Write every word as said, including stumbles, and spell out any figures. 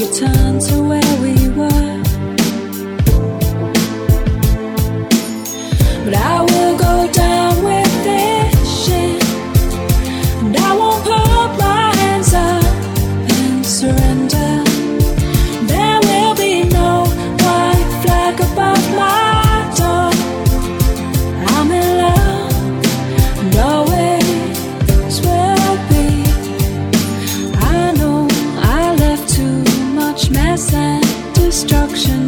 return to where we were. But I will go down with this shit, and I won't put my hands up and surrender. There will be no white flag above my door. I'm in love, and always will be. I know I left too much mess and destruction